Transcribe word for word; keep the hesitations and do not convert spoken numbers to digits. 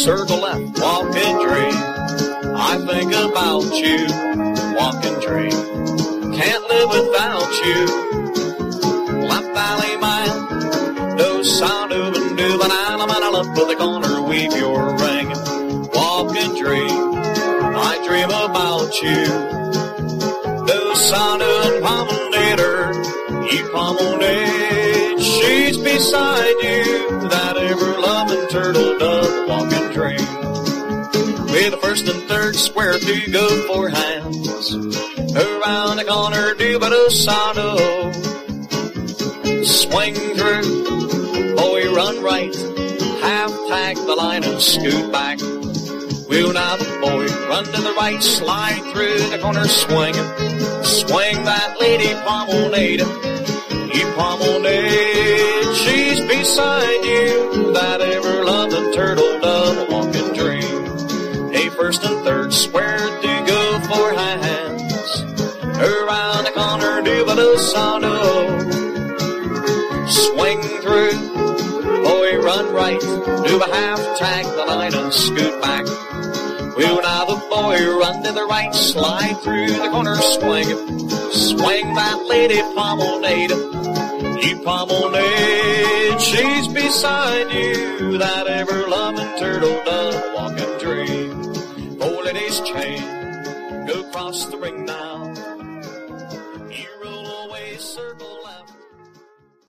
circle left, walk and dream. I think about you, walk and dream. Can't live without you. Lap Valley Mile, no sound of a new banana, man, up to the corner, weave your ring. Walk and dream, I dream about you. No sound of a promenader, you promenade. She's beside you, that ever-loving turtle dove, walk and dream. With the first and third square to go for hands. Around the corner, do but a sado. Swing through, boy, run right. Half tag the line and scoot back. Wheel now the boy, run to the right, slide through the corner, swing. Swing that lady promenade. You promenade, she's beside you, that ever-loving turtle dove, walk and dream. A first and third square to go for hands. Around the corner, do but a sado. Swing through, boy, run right, do a half tag the line and scoot back. Wheel now the boy, run to the right, slide through the corner, swing. Swing that lady promenade. You promenade, she's beside you, that ever-loving turtle dove, walk and dream. Oh, ladies chain, go across the ring now.